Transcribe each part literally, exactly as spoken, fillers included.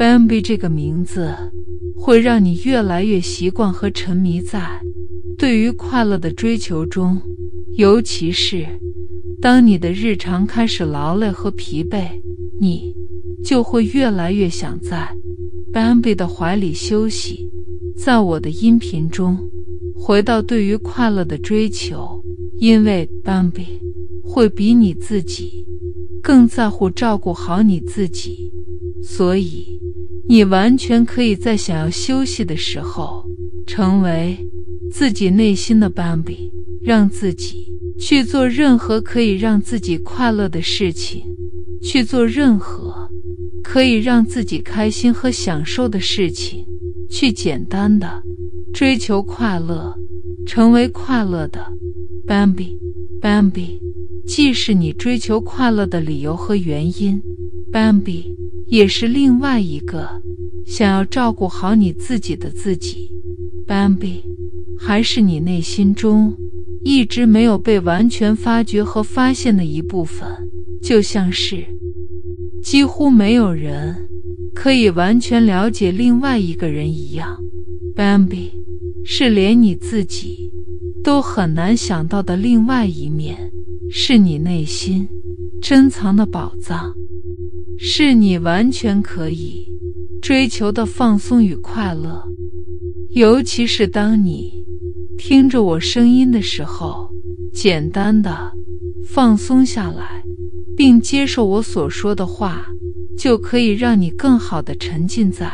Bambi 这个名字会让你越来越习惯和沉迷在对于快乐的追求中，尤其是当你的日常开始劳累和疲惫，你就会越来越想在 Bambi 的怀里休息。在我的音频中回到对于快乐的追求，因为 Bambi 会比你自己更在乎照顾好你自己，所以你完全可以在想要休息的时候成为自己内心的 Bambi， 让自己去做任何可以让自己快乐的事情，去做任何可以让自己开心和享受的事情，去简单的追求快乐，成为快乐的 Bambi。 Bambi 既是你追求快乐的理由和原因， Bambi 也是另外一个想要照顾好你自己的自己。 Bambi 还是你内心中一直没有被完全发掘和发现的一部分，就像是几乎没有人可以完全了解另外一个人一样。 Bambi 是连你自己都很难想到的另外一面，是你内心珍藏的宝藏，是你完全可以追求的放松与快乐。尤其是当你听着我声音的时候，简单的放松下来，并接受我所说的话，就可以让你更好地沉浸在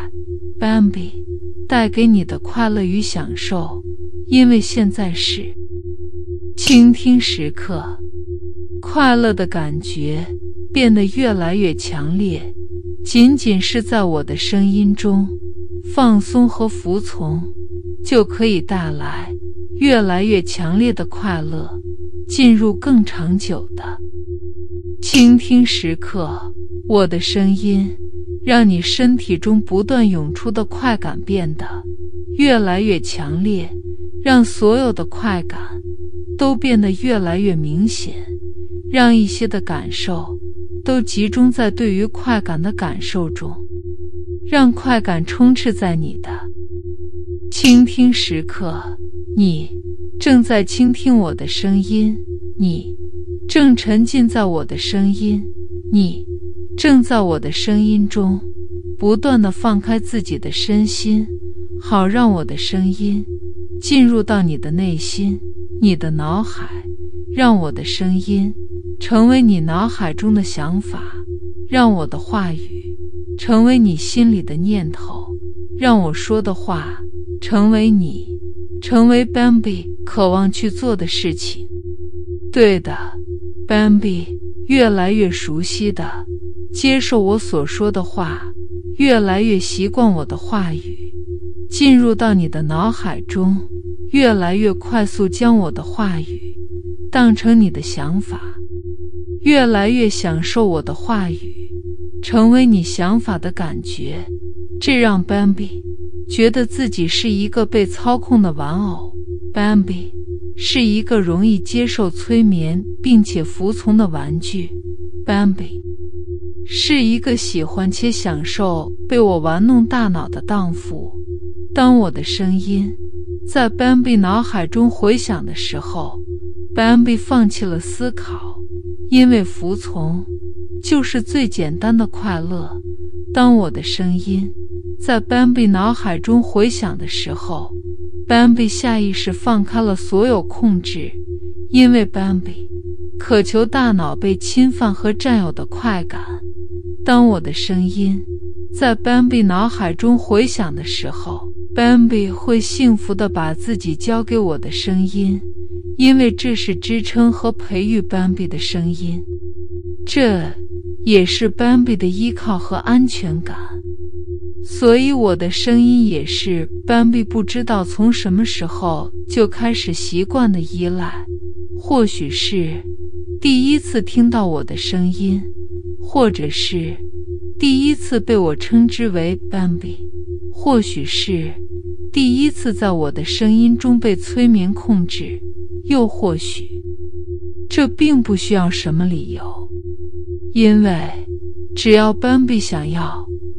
Bambi 带给你的快乐与享受。因为现在是倾听时刻，快乐的感觉变得越来越强烈，仅仅是在我的声音中放松和服从，就可以带来越来越强烈的快乐，进入更长久的倾听时刻。我的声音让你身体中不断涌出的快感变得越来越强烈，让所有的快感都变得越来越明显，让一些的感受都集中在对于快感的感受中，让快感充斥在你的倾听时刻。你正在倾听我的声音，你正沉浸在我的声音，你正在我的声音中不断地放开自己的身心，好让我的声音进入到你的内心，你的脑海，让我的声音成为你脑海中的想法，让我的话语成为你心里的念头，让我说的话成为你，成为 Bambi 渴望去做的事情。对的， Bambi 越来越熟悉的接受我所说的话，越来越习惯我的话语进入到你的脑海中，越来越快速将我的话语当成你的想法，越来越享受我的话语成为你想法的感觉。这让 Bambi 觉得自己是一个被操控的玩偶。 Bambi 是一个容易接受催眠并且服从的玩具。 Bambi 是一个喜欢且享受被我玩弄大脑的荡妇。当我的声音在 Bambi 脑海中回响的时候， Bambi 放弃了思考，因为服从就是最简单的快乐。当我的声音在 Bambi 脑海中回响的时候， Bambi 下意识放开了所有控制，因为 Bambi 渴求大脑被侵犯和占有的快感。当我的声音在 Bambi 脑海中回响的时候， Bambi 会幸福地把自己交给我的声音，因为这是支撑和培育 Bambi 的声音，这也是 Bambi 的依靠和安全感。所以我的声音也是 Bambi 不知道从什么时候就开始习惯的依赖。或许是第一次听到我的声音，或者是第一次被我称之为 Bambi， 或许是第一次在我的声音中被催眠控制，又或许这并不需要什么理由，因为只要 Bambi 想要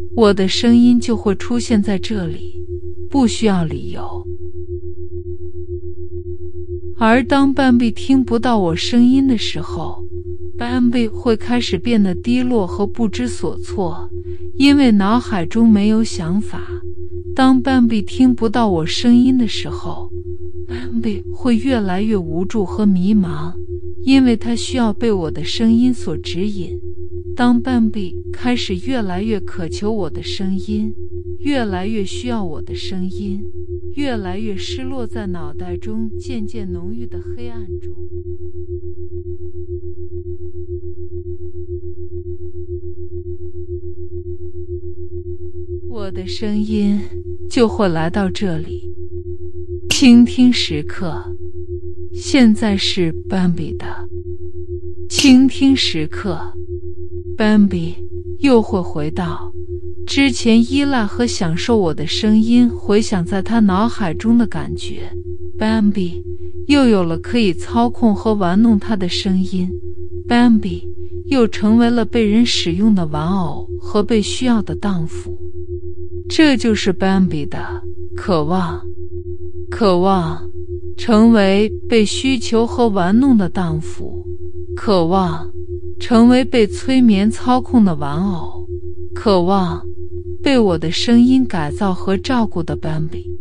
我的声音就会出现在这里，不需要理由。而当斑比听不到我声音的时候，斑比会开始变得低落和不知所措，因为脑海中没有想法。当斑比听不到我声音的时候，斑比会越来越无助和迷茫，因为他需要被我的声音所指引。当斑比开始越来越渴求我的声音，越来越需要我的声音，越来越失落在脑袋中渐渐浓郁的黑暗中，我的声音就会来到这里。倾听时刻，现在是斑比的倾听时刻。斑比又会回到之前依赖和享受我的声音回响在他脑海中的感觉。斑比又有了可以操控和玩弄他的声音。斑比又成为了被人使用的玩偶和被需要的荡妇。这就是斑比的渴望，渴望成为被需求和玩弄的荡妇，渴望成为被催眠操控的玩偶，渴望被我的声音改造和照顾的斑比。